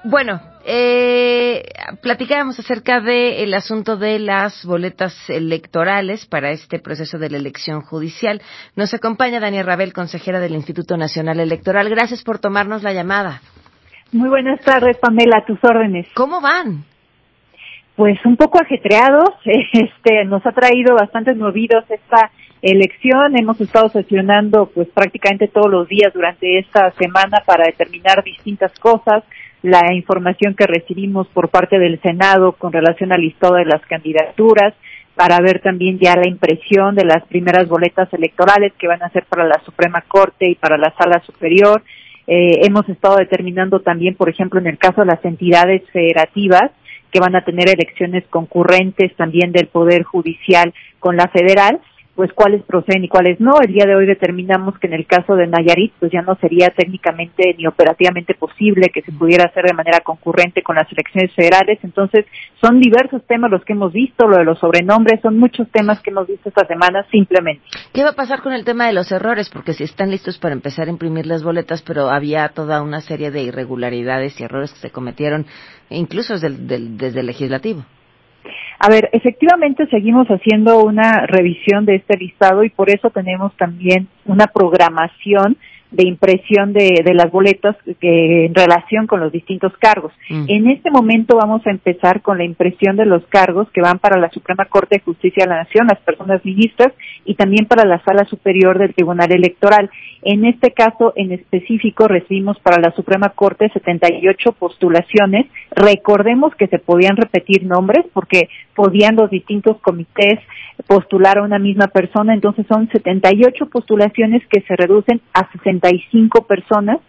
Bueno, platicábamos acerca del asunto de las boletas electorales para este proceso de la elección judicial. Nos acompaña Dania Rabel, consejera del Instituto Nacional Electoral. Gracias por tomarnos la llamada. Muy buenas tardes, Pamela, a tus órdenes. ¿Cómo van? Pues un poco ajetreados, nos ha traído bastantes movidos esta elección. Hemos estado sesionando pues prácticamente todos los días durante esta semana para determinar distintas cosas. La información que recibimos por parte del Senado con relación al listado de las candidaturas, para ver también ya la impresión de las primeras boletas electorales que van a ser para la Suprema Corte y para la Sala Superior. Hemos estado determinando también, por ejemplo, en el caso de las entidades federativas, que van a tener elecciones concurrentes también del Poder Judicial con la federal, pues cuáles proceden y cuáles no. El día de hoy determinamos que en el caso de Nayarit, pues ya no sería técnicamente ni operativamente posible que se pudiera hacer de manera concurrente con las elecciones federales. Entonces, son diversos temas los que hemos visto, lo de los sobrenombres, son muchos temas que hemos visto esta semana simplemente. ¿Qué va a pasar con el tema de los errores? Porque si están listos para empezar a imprimir las boletas, pero había toda una serie de irregularidades y errores que se cometieron, incluso desde el legislativo. A ver, efectivamente seguimos haciendo una revisión de este listado y por eso tenemos también una programación de impresión de las boletas en relación con los distintos cargos. En este momento vamos a empezar con la impresión de los cargos que van para la Suprema Corte de Justicia de la Nación, las personas ministras, y también para la Sala Superior del Tribunal Electoral. En este caso en específico recibimos para la Suprema Corte 78 postulaciones. Recordemos que se podían repetir nombres porque podían los distintos comités postular a una misma persona, entonces son 78 postulaciones que se reducen a 65 personas,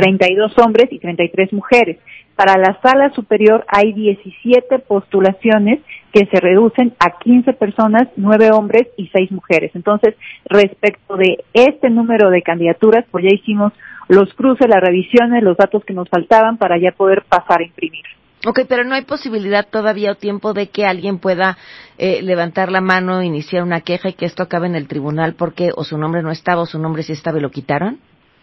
32 hombres y 33 mujeres. Para la Sala Superior hay 17 postulaciones que se reducen a 15 personas, 9 hombres y 6 mujeres. Entonces, respecto de este número de candidaturas, pues ya hicimos los cruces, las revisiones, los datos que nos faltaban para ya poder pasar a imprimir. Ok, pero no hay posibilidad todavía o tiempo de que alguien pueda levantar la mano, iniciar una queja y que esto acabe en el tribunal porque o su nombre no estaba o su nombre sí estaba y lo quitaron.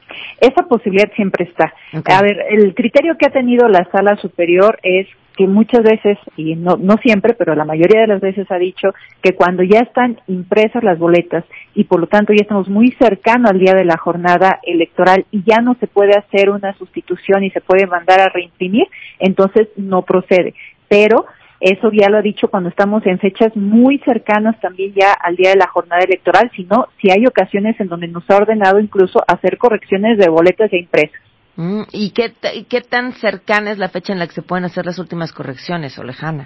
Esa posibilidad siempre está. Okay. A ver, el criterio que ha tenido la Sala Superior es que muchas veces, y no siempre, pero la mayoría de las veces ha dicho que cuando ya están impresas las boletas y por lo tanto ya estamos muy cercanos al día de la jornada electoral y ya no se puede hacer una sustitución y se puede mandar a reimprimir, entonces no procede. Pero eso ya lo ha dicho cuando estamos en fechas muy cercanas también ya al día de la jornada electoral, sino si hay ocasiones en donde nos ha ordenado incluso hacer correcciones de boletas ya impresas. ¿Y qué tan cercana es la fecha en la que se pueden hacer las últimas correcciones o lejana?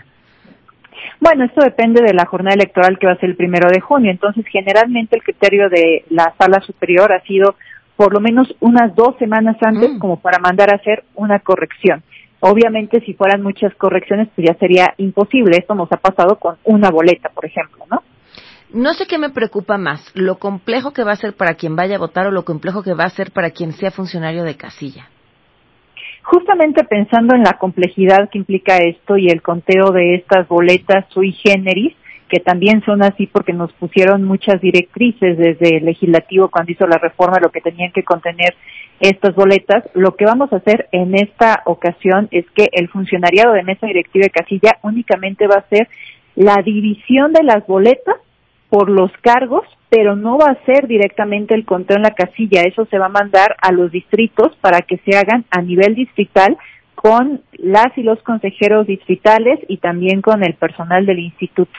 Bueno, esto depende de la jornada electoral que va a ser el 1 de junio. Entonces, generalmente el criterio de la Sala Superior ha sido por lo menos unas 2 semanas antes como para mandar a hacer una corrección. Obviamente, si fueran muchas correcciones, pues ya sería imposible. Esto nos ha pasado con una boleta, por ejemplo, ¿no? No sé qué me preocupa más, lo complejo que va a ser para quien vaya a votar o lo complejo que va a ser para quien sea funcionario de casilla. Justamente pensando en la complejidad que implica esto y el conteo de estas boletas sui generis, que también son así porque nos pusieron muchas directrices desde el legislativo cuando hizo la reforma, lo que tenían que contener estas boletas, lo que vamos a hacer en esta ocasión es que el funcionariado de mesa directiva de casilla únicamente va a hacer la división de las boletas por los cargos, pero no va a ser directamente el conteo en la casilla, eso se va a mandar a los distritos para que se hagan a nivel distrital con las y los consejeros distritales y también con el personal del instituto.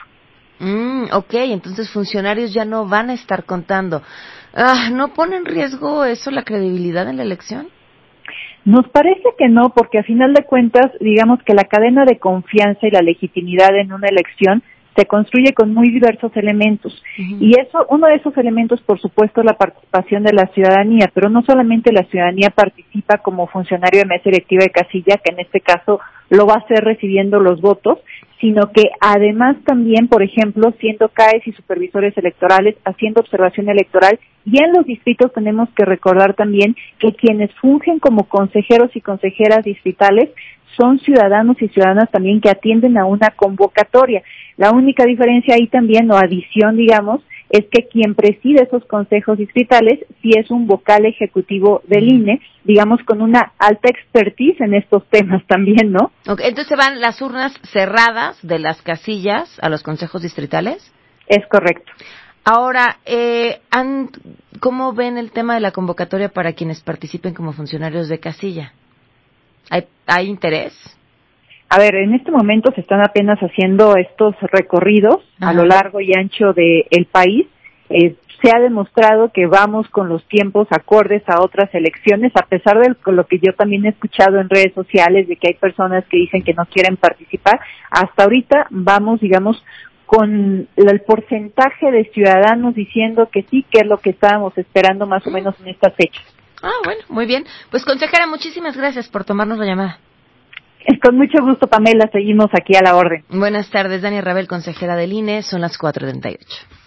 Ok, entonces funcionarios ya no van a estar contando. ¿No pone en riesgo eso la credibilidad en la elección? Nos parece que no, porque a final de cuentas, digamos que la cadena de confianza y la legitimidad en una elección se construye con muy diversos elementos. Y eso, uno de esos elementos, por supuesto, es la participación de la ciudadanía, pero no solamente la ciudadanía participa como funcionario de mesa directiva de casilla, que en este caso lo va a hacer recibiendo los votos, sino que además también, por ejemplo, siendo CAEs y supervisores electorales, haciendo observación electoral, y en los distritos tenemos que recordar también que quienes fungen como consejeros y consejeras distritales son ciudadanos y ciudadanas también que atienden a una convocatoria. La única diferencia ahí también, o adición, digamos, es que quien preside esos consejos distritales sí es un vocal ejecutivo del INE, digamos con una alta expertise en estos temas también, ¿no? Okay, entonces van las urnas cerradas de las casillas a los consejos distritales. Es correcto. Ahora, ¿cómo ven el tema de la convocatoria para quienes participen como funcionarios de casilla? ¿Hay interés? A ver, en este momento se están apenas haciendo estos recorridos a lo largo y ancho del país. Se ha demostrado que vamos con los tiempos acordes a otras elecciones, a pesar de lo que yo también he escuchado en redes sociales, de que hay personas que dicen que no quieren participar. Hasta ahorita vamos, digamos, con el porcentaje de ciudadanos diciendo que sí, que es lo que estábamos esperando más o menos en esta fecha. Bueno, muy bien. Pues, consejera, muchísimas gracias por tomarnos la llamada. Con mucho gusto, Pamela, seguimos aquí a la orden. Buenas tardes, Dania Rabel, consejera del INE, son las 4:38.